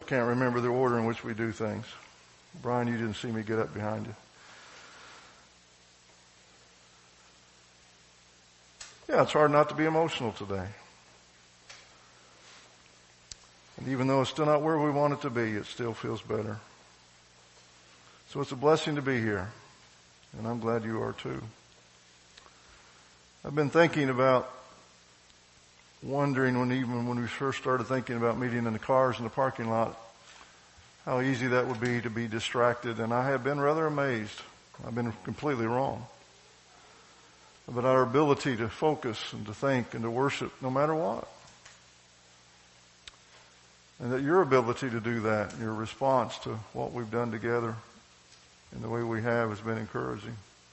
can't remember the order in which we do things. Brian, you didn't see me get up behind you. Yeah, it's hard not to be emotional today. And even though it's still not where we want it to be, it still feels better. So it's a blessing to be here. And I'm glad you are too. I've been thinking about, wondering even when we first started thinking about meeting in the cars in the parking lot, how easy that would be to be distracted. And I have been rather amazed. I've been completely wrong about our ability to focus and to think and to worship no matter what. And that your ability to do that, your response to what we've done together and the way we have has been encouraging.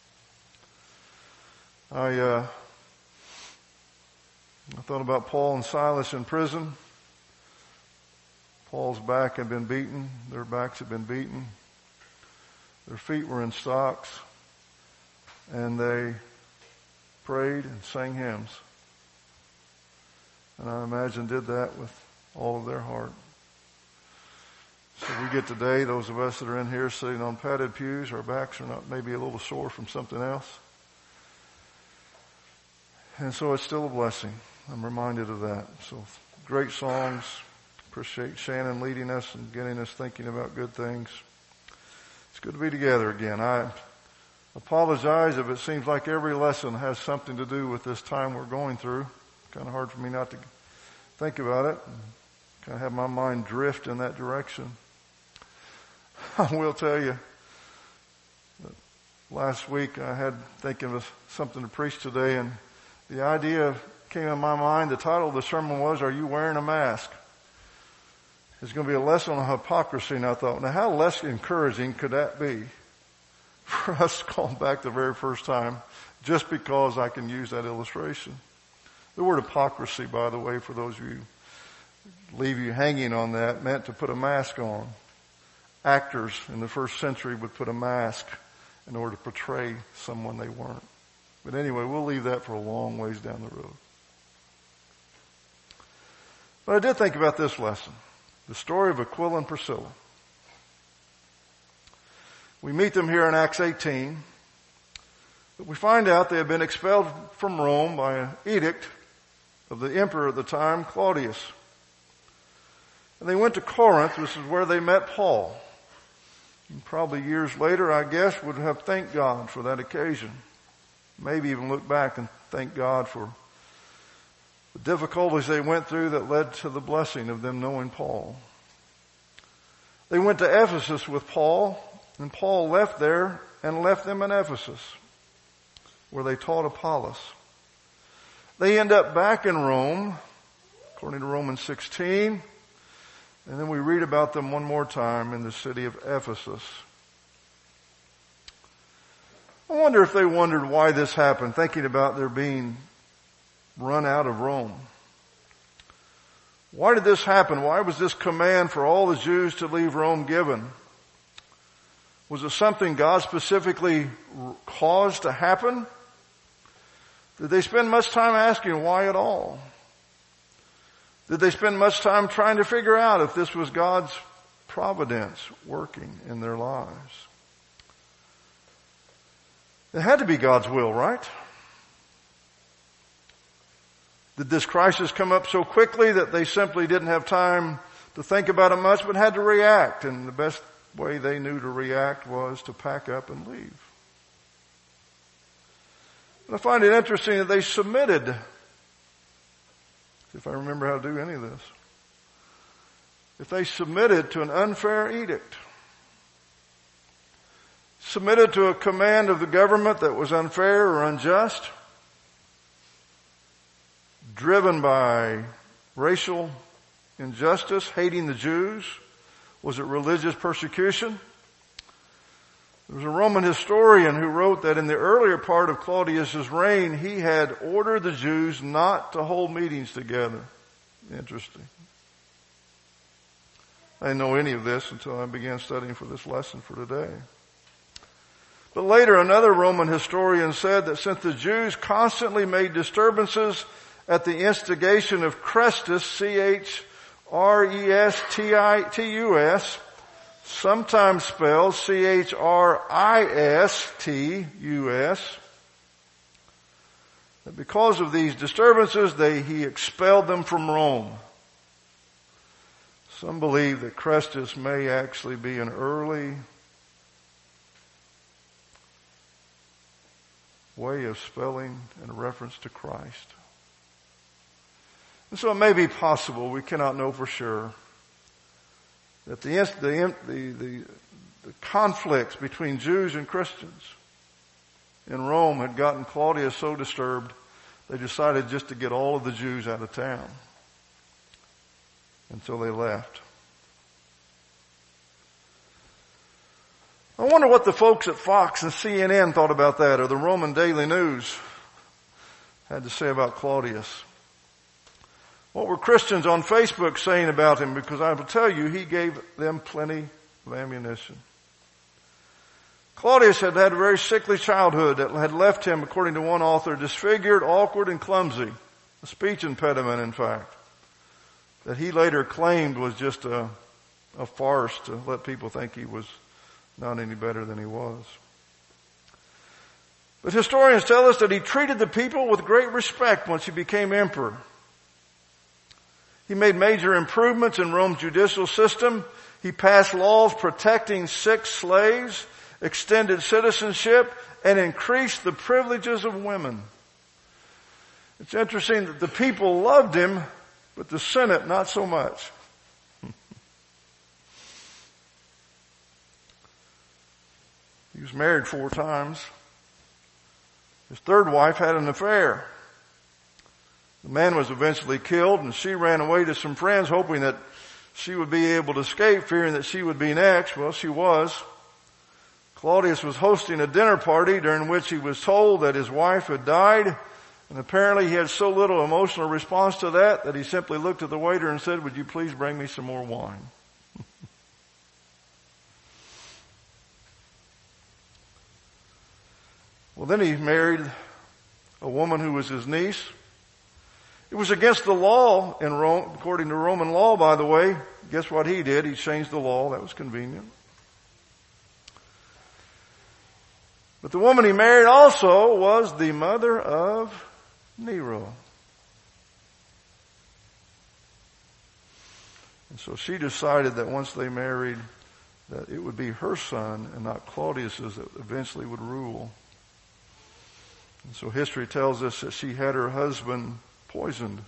I thought about Paul and Silas in prison. Paul's back had been beaten. Their backs had been beaten. Their feet were in stocks. And they prayed and sang hymns. And I imagine did that with all of their heart. So we get today, those of us that are in here sitting on padded pews, our backs are not maybe a little sore from something else. And so it's still a blessing. I'm reminded of that. So great songs. Appreciate Shannon leading us and getting us thinking about good things. It's good to be together again. I apologize if it seems like every lesson has something to do with this time we're going through. Kind of hard for me not to think about it. Kind of have my mind drift in that direction. I will tell you that last week I had thinking of something to preach today, and the idea came in my mind. The title of the sermon was, "Are You Wearing a Mask?" It's going to be a lesson on hypocrisy, and I thought, now how less encouraging could that be for us to call back the very first time just because I can use that illustration. The word hypocrisy, by the way, for those of you leave you hanging on that, meant to put a mask on. Actors in the first century would put a mask in order to portray someone they weren't. But anyway, we'll leave that for a long ways down the road. But I did think about this lesson, the story of Aquila and Priscilla. We meet them here in Acts 18, but we find out they have been expelled from Rome by an edict of the emperor at the time, Claudius. And they went to Corinth, which is where they met Paul. And probably years later, I guess, would have thanked God for that occasion. Maybe even look back and thank God for the difficulties they went through that led to the blessing of them knowing Paul. They went to Ephesus with Paul, and Paul left there and left them in Ephesus, where they taught Apollos. They end up back in Rome, according to Romans 16, and then we read about them one more time in the city of Ephesus. I wonder if they wondered why this happened, thinking about their being run out of Rome. Why did this happen? Why was this command for all the Jews to leave Rome given? Was it something God specifically caused to happen? Did they spend much time asking why at all? Did they spend much time trying to figure out if this was God's providence working in their lives? It had to be God's will, right? Did this crisis come up so quickly that they simply didn't have time to think about it much, but had to react? And the best way they knew to react was to pack up and leave. And I find it interesting that they submitted. If I remember how to do any of this. If they submitted to an unfair edict, submitted to a command of the government that was unfair or unjust, driven by racial injustice, hating the Jews, was it religious persecution? There was a Roman historian who wrote that in the earlier part of Claudius's reign, he had ordered the Jews not to hold meetings together. Interesting. I didn't know any of this until I began studying for this lesson for today. But later, another Roman historian said that since the Jews constantly made disturbances at the instigation of Chrestus, Restus, sometimes spelled Christus. That because of these disturbances, he expelled them from Rome. Some believe that Christus may actually be an early way of spelling in reference to Christ. And so it may be possible, we cannot know for sure, that the conflicts between Jews and Christians in Rome had gotten Claudius so disturbed, they decided just to get all of the Jews out of town. And so they left. I wonder what the folks at Fox and CNN thought about that, or the Roman Daily News had to say about Claudius. What were Christians on Facebook saying about him? Because I will tell you, he gave them plenty of ammunition. Claudius had had a very sickly childhood that had left him, according to one author, disfigured, awkward, and clumsy. A speech impediment, in fact, that he later claimed was just a farce to let people think he was not any better than he was. But historians tell us that he treated the people with great respect once he became emperor. He made major improvements in Rome's judicial system. He passed laws protecting sick slaves, extended citizenship, and increased the privileges of women. It's interesting that the people loved him, but the Senate not so much. He was married 4 times. His 3rd wife had an affair. The man was eventually killed, and she ran away to some friends hoping that she would be able to escape, fearing that she would be next. Well, she was. Claudius was hosting a dinner party during which he was told that his wife had died, and apparently he had so little emotional response to that he simply looked at the waiter and said, "Would you please bring me some more wine?" Well, then he married a woman who was his niece. It was against the law in Rome, according to Roman law, by the way. Guess what he did? He changed the law. That was convenient. But the woman he married also was the mother of Nero. And so she decided that once they married, that it would be her son and not Claudius's that eventually would rule. And so history tells us that she had her husband poisoned.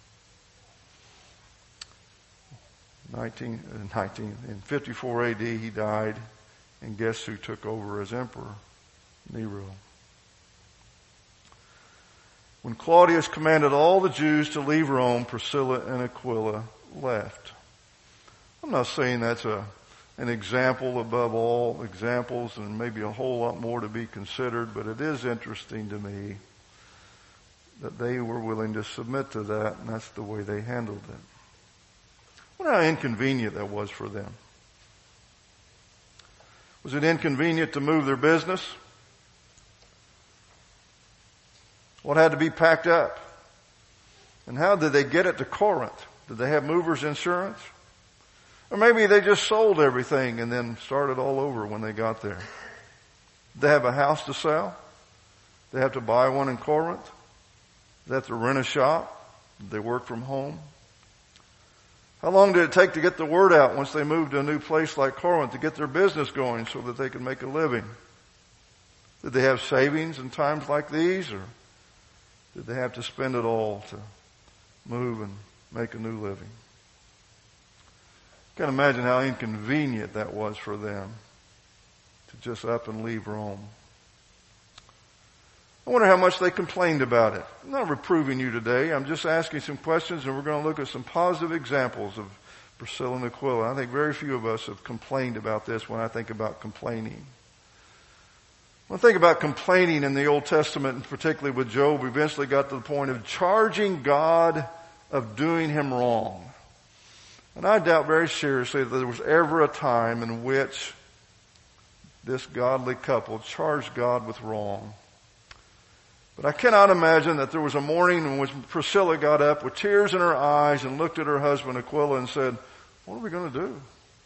In 54 AD he died, and guess who took over as emperor? Nero. When Claudius commanded all the Jews to leave Rome, Priscilla and Aquila left. I'm not saying that's an example above all examples, and maybe a whole lot more to be considered, but it is interesting to me that they were willing to submit to that, and that's the way they handled it. I wonder how inconvenient that was for them. Was it inconvenient to move their business? What had to be packed up? And how did they get it to Corinth? Did they have movers insurance? Or maybe they just sold everything and then started all over when they got there. Did they have a house to sell? Did they have to buy one in Corinth? Did they have to rent a shop? Did they work from home? How long did it take to get the word out once they moved to a new place like Corinth to get their business going so that they could make a living? Did they have savings in times like these, or did they have to spend it all to move and make a new living? I can't imagine how inconvenient that was for them to just up and leave Rome. I wonder how much they complained about it. I'm not reproving you today. I'm just asking some questions, and we're going to look at some positive examples of Priscilla and Aquila. I think very few of us have complained about this when I think about complaining. When I think about complaining in the Old Testament, and particularly with Job, we eventually got to the point of charging God of doing him wrong. And I doubt very seriously that there was ever a time in which this godly couple charged God with wrong. But I cannot imagine that there was a morning in which Priscilla got up with tears in her eyes and looked at her husband Aquila and said, what are we going to do?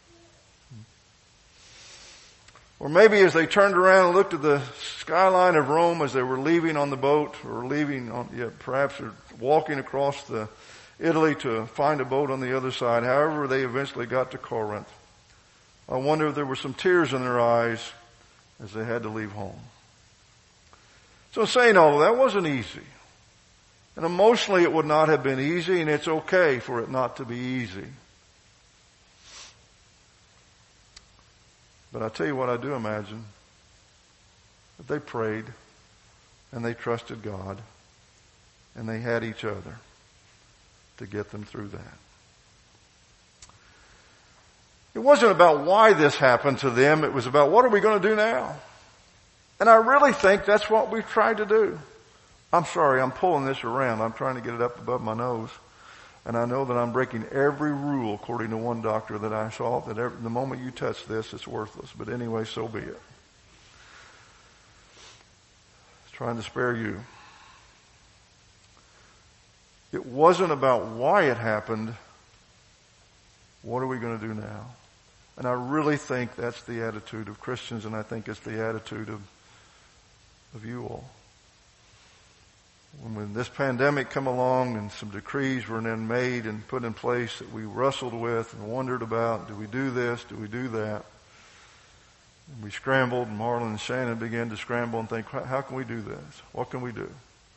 Or maybe as they turned around and looked at the skyline of Rome as they were leaving on the boat, or perhaps walking across Italy to find a boat on the other side, however they eventually got to Corinth, I wonder if there were some tears in their eyes as they had to leave home. So saying all of that wasn't easy. And emotionally it would not have been easy, and it's okay for it not to be easy. But I tell you what, I do imagine that they prayed and they trusted God and they had each other to get them through that. It wasn't about why this happened to them. It was about what are we going to do now? And I really think that's what we've tried to do. I'm sorry, I'm pulling this around. I'm trying to get it up above my nose. And I know that I'm breaking every rule according to one doctor that I saw, that the moment you touch this, it's worthless. But anyway, so be it. Trying to spare you. It wasn't about why it happened. What are we going to do now? And I really think that's the attitude of Christians, and I think it's the attitude of you all. When this pandemic come along and some decrees were then made and put in place that we wrestled with and wondered about, do we do this, do we do that? And we scrambled, and Marlon and Shannon began to scramble and think, how can we do this? What can we do?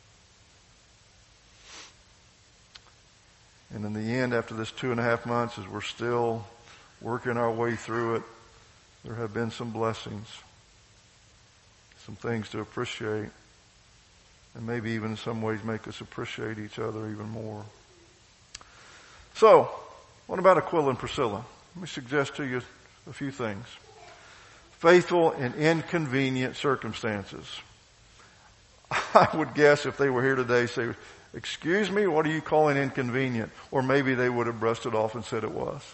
And in the end, after this 2.5 months, as we're still working our way through it, there have been some blessings, some things to appreciate, and maybe even in some ways make us appreciate each other even more. So, what about Aquila and Priscilla? Let me suggest to you a few things. Faithful in inconvenient circumstances. I would guess if they were here today, say, excuse me, what are you calling inconvenient? Or maybe they would have brushed it off and said it was.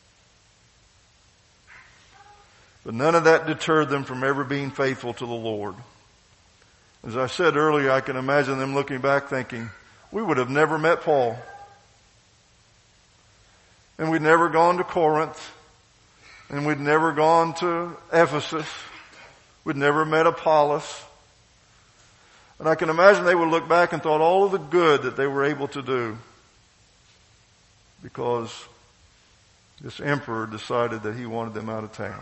But none of that deterred them from ever being faithful to the Lord. As I said earlier, I can imagine them looking back thinking, we would have never met Paul. And we'd never gone to Corinth. And we'd never gone to Ephesus. We'd never met Apollos. And I can imagine they would look back and thought all of the good that they were able to do because this emperor decided that he wanted them out of town.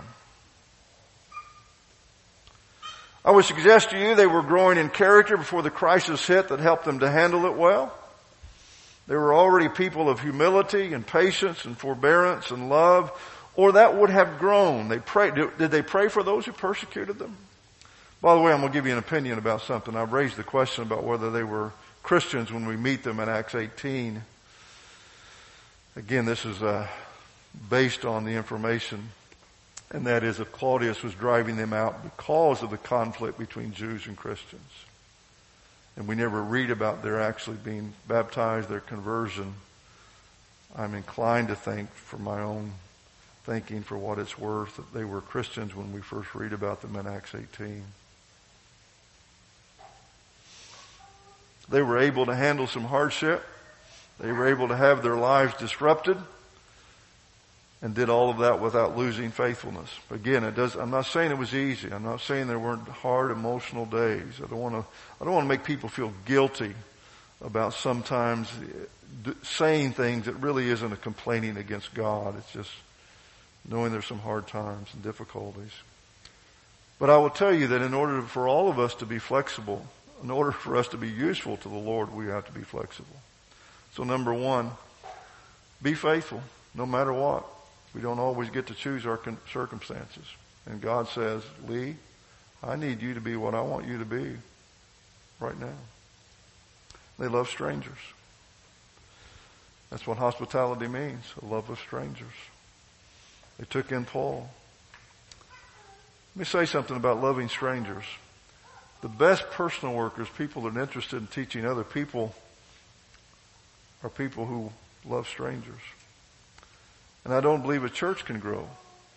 I would suggest to you they were growing in character before the crisis hit that helped them to handle it well. They were already people of humility and patience and forbearance and love, or that would have grown. They prayed. Did they pray for those who persecuted them? By the way, I'm going to give you an opinion about something. I've raised the question about whether they were Christians when we meet them in Acts 18. Again, this is based on the information, and that is that Claudius was driving them out because of the conflict between Jews and Christians. And we never read about their actually being baptized, their conversion. I'm inclined to think, for my own thinking, for what it's worth, that they were Christians when we first read about them in Acts 18. They were able to handle some hardship. They were able to have their lives disrupted and did all of that without losing faithfulness. Again, I'm not saying it was easy. I'm not saying there weren't hard emotional days. I don't want to make people feel guilty about sometimes saying things that really isn't a complaining against God. It's just knowing there's some hard times and difficulties. But I will tell you that in order for all of us to be flexible, in order for us to be useful to the Lord, we have to be flexible. So number one, be faithful no matter what. We don't always get to choose our circumstances. And God says, Lee, I need you to be what I want you to be right now. They love strangers. That's what hospitality means, a love of strangers. They took in Paul. Let me say something about loving strangers. The best personal workers, people that are interested in teaching other people, are people who love strangers. And I don't believe a church can grow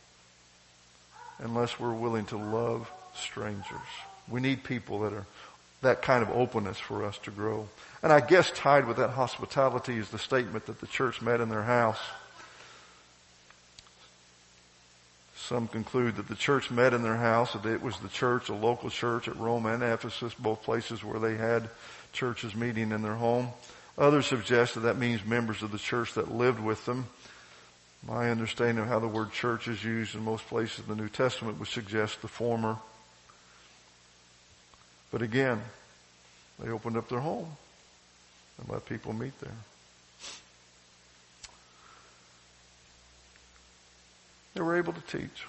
unless we're willing to love strangers. We need people that are that kind of openness for us to grow. And I guess tied with that hospitality is the statement that the church met in their house. Some conclude that the church met in their house, that it was the church, a local church at Rome and Ephesus, both places where they had churches meeting in their home. Others suggest that means members of the church that lived with them. My understanding of how the word church is used in most places in the New Testament would suggest the former. But again, they opened up their home and let people meet there. They were able to teach.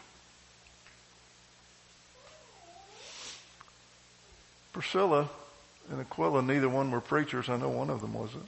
Priscilla and Aquila, neither one were preachers. I know one of them wasn't.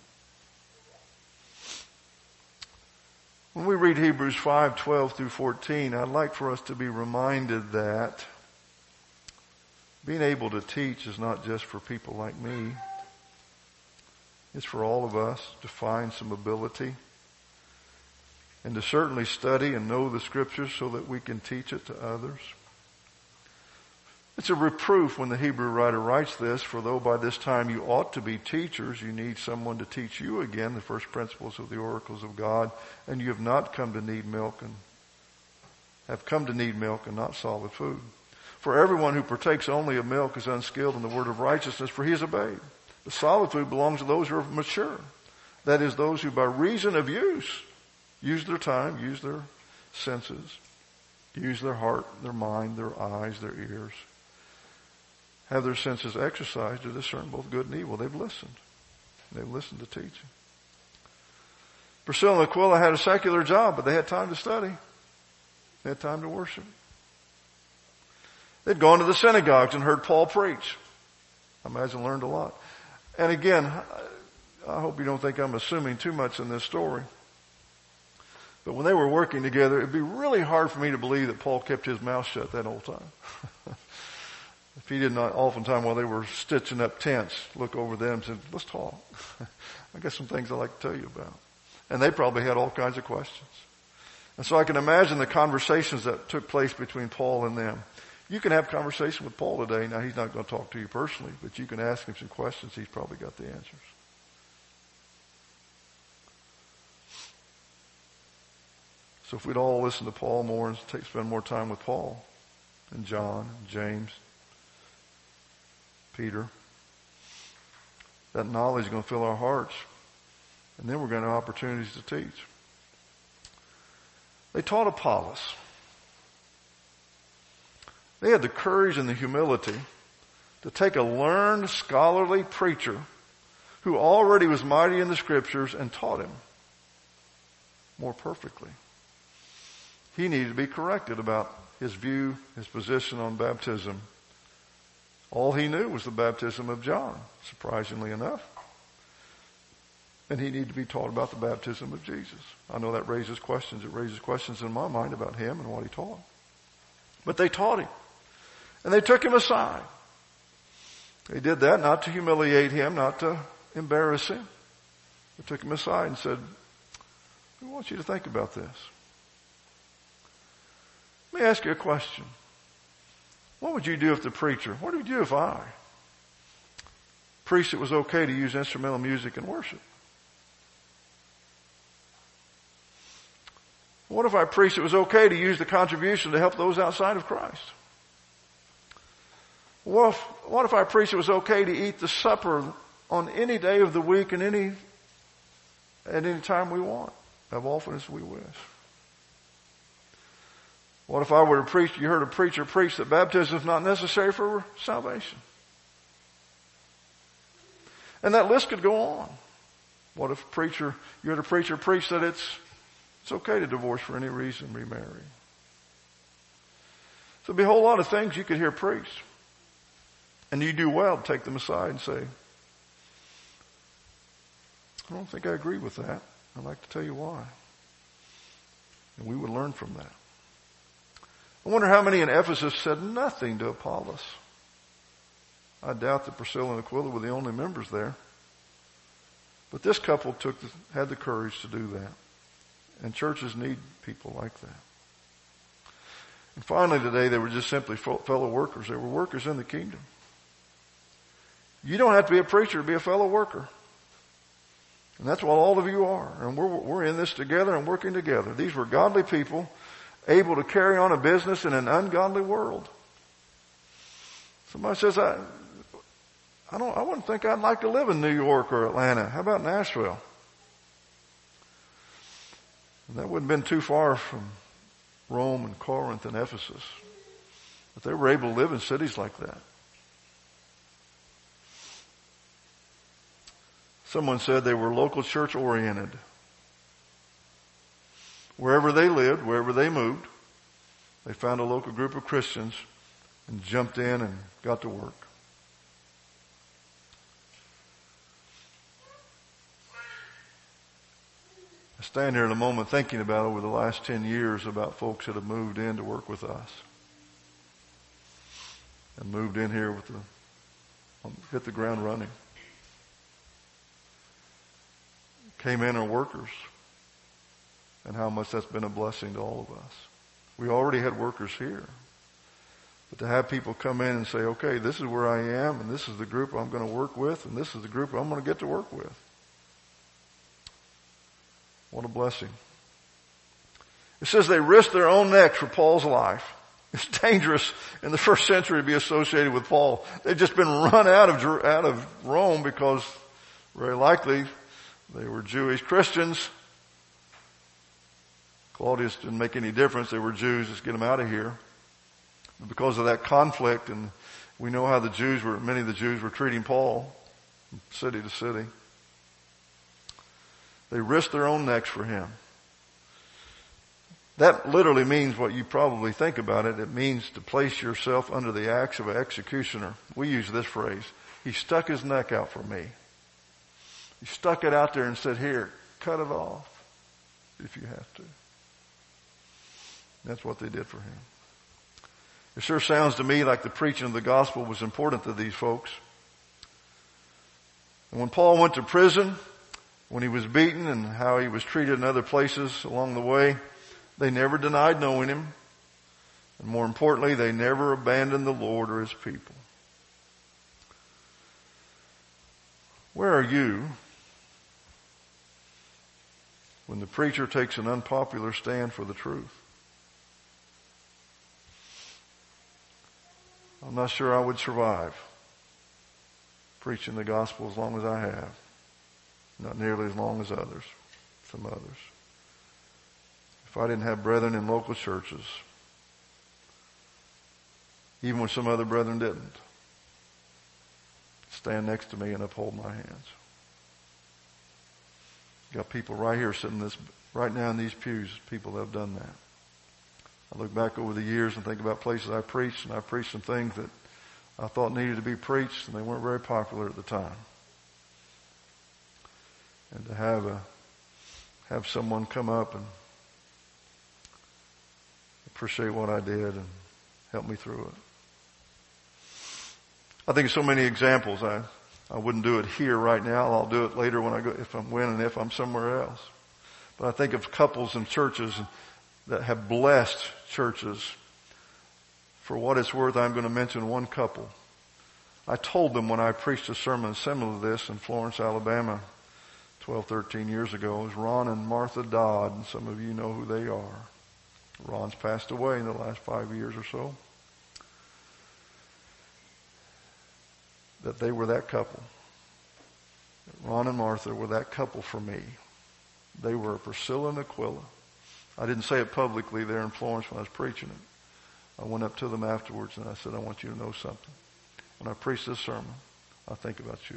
When we read Hebrews 5:12 through 14, I'd like for us to be reminded that being able to teach is not just for people like me. It's for all of us to find some ability and to certainly study and know the Scriptures so that we can teach it to others. It's a reproof when the Hebrew writer writes this, for though by this time you ought to be teachers, you need someone to teach you again the first principles of the oracles of God, and you have not come to need milk and have come to need milk and not solid food. For everyone who partakes only of milk is unskilled in the word of righteousness, for he is a babe. The solid food belongs to those who are mature. That is, those who by reason of use their time, use their senses, use their heart, their mind, their eyes, their ears, have their senses exercised to discern both good and evil. They've listened. They've listened to teaching. Priscilla and Aquila had a secular job, but they had time to study. They had time to worship. They'd gone to the synagogues and heard Paul preach. I imagine learned a lot. And again, I hope you don't think I'm assuming too much in this story. But when they were working together, it'd be really hard for me to believe that Paul kept his mouth shut that whole time. If he did not, oftentimes while they were stitching up tents, look over them and said, let's talk. I got some things I'd like to tell you about. And they probably had all kinds of questions. And so I can imagine the conversations that took place between Paul and them. You can have conversation with Paul today. Now, he's not going to talk to you personally, but you can ask him some questions. He's probably got the answers. So if we'd all listen to Paul more and spend more time with Paul and John, and James, Peter, that knowledge is going to fill our hearts. And then we're going to have opportunities to teach. They taught Apollos. They had the courage and the humility to take a learned, scholarly preacher who already was mighty in the Scriptures and taught him more perfectly. He needed to be corrected about his view, his position on baptism. All he knew was the baptism of John, surprisingly enough. And he needed to be taught about the baptism of Jesus. I know that raises questions. It raises questions in my mind about him and what he taught. But they taught him. And they took him aside. They did that not to humiliate him, not to embarrass him. They took him aside and said, we want you to think about this. Let me ask you a question. What would you do if the preacher, what would you do if I preached it was okay to use instrumental music in worship? What if I preached it was okay to use the contribution to help those outside of Christ? What if I preached it was okay to eat the supper on any day of the week and at any time we want, as often as we wish? What if I were to preach, you heard a preacher preach that baptism is not necessary for salvation? And that list could go on. What if you heard a preacher preach that it's okay to divorce for any reason, remarry? So there'd be a whole lot of things you could hear preached. And you do well to take them aside and say, I don't think I agree with that. I'd like to tell you why. And we would learn from that. I wonder how many in Ephesus said nothing to Apollos. I doubt that Priscilla and Aquila were the only members there. But this couple had the courage to do that. And churches need people like that. And finally today, they were just simply fellow workers. They were workers in the kingdom. You don't have to be a preacher to be a fellow worker. And that's what all of you are. And we're in this together and working together. These were godly people able to carry on a business in an ungodly world. Somebody says, I wouldn't think I'd like to live in New York or Atlanta. How about Nashville? And that wouldn't have been too far from Rome and Corinth and Ephesus. But they were able to live in cities like that. Someone said they were local church oriented. Wherever they lived, wherever they moved, they found a local group of Christians and jumped in and got to work. I stand here in a moment thinking about over the last 10 years about folks that have moved in to work with us. And moved in here hit the ground running. Came in are workers. And how much that's been a blessing to all of us. We already had workers here. But to have people come in and say, okay, this is where I am, and this is the group I'm going to work with, and this is the group I'm going to get to work with. What a blessing. It says they risked their own necks for Paul's life. It's dangerous in the first century to be associated with Paul. They'd just been run out of Rome because very likely they were Jewish Christians. Claudius didn't make any difference. They were Jews. Let's get them out of here. But because of that conflict, and we know how many of the Jews were treating Paul from city to city. They risked their own necks for him. That literally means what you probably think about it. It means to place yourself under the axe of an executioner. We use this phrase. He stuck his neck out for me. He stuck it out there and said, here, cut it off if you have to. That's what they did for him. It sure sounds to me like the preaching of the gospel was important to these folks. And when Paul went to prison, when he was beaten and how he was treated in other places along the way, they never denied knowing him. And more importantly, they never abandoned the Lord or his people. Where are you when the preacher takes an unpopular stand for the truth? I'm not sure I would survive preaching the gospel as long as I have. Not nearly as long as some others. If I didn't have brethren in local churches, even when some other brethren didn't, stand next to me and uphold my hands. Got people right here sitting right now in these pews, people that have done that. I look back over the years and think about places I preached, and I preached some things that I thought needed to be preached, and they weren't very popular at the time. And to have someone come up and appreciate what I did and help me through it. I think of so many examples. I wouldn't do it here right now. I'll do it later if I'm somewhere else. But I think of couples and churches that have blessed churches. For what it's worth, I'm going to mention one couple. I told them when I preached a sermon similar to this in Florence, Alabama, 12, 13 years ago. It was Ron and Martha Dodd, and some of you know who they are. Ron's passed away in the last 5 years or so. That they were that couple. Ron and Martha were that couple for me. They were Priscilla and Aquila. I didn't say it publicly there in Florence when I was preaching it. I went up to them afterwards and I said, I want you to know something. When I preach this sermon, I think about you.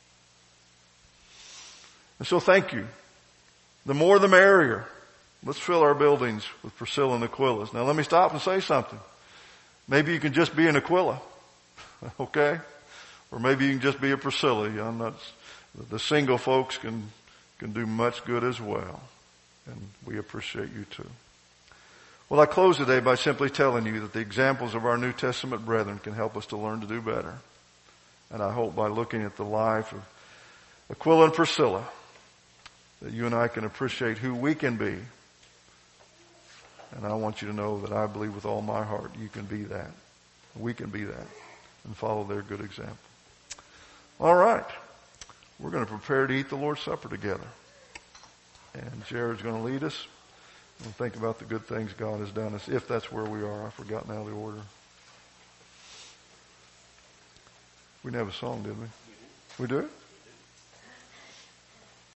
And so thank you. The more the merrier. Let's fill our buildings with Priscilla and Aquilas. Now let me stop and say something. Maybe you can just be an Aquila. Okay? Or maybe you can just be a Priscilla. The single folks can do much good as well. And we appreciate you too. Well, I close today by simply telling you that the examples of our New Testament brethren can help us to learn to do better. And I hope by looking at the life of Aquila and Priscilla that you and I can appreciate who we can be. And I want you to know that I believe with all my heart you can be that. We can be that and follow their good example. All right. We're going to prepare to eat the Lord's Supper together. And Jared's going to lead us. And think about the good things God has done us, if that's where we are. I forgot now the order. We didn't have a song, did we? We do?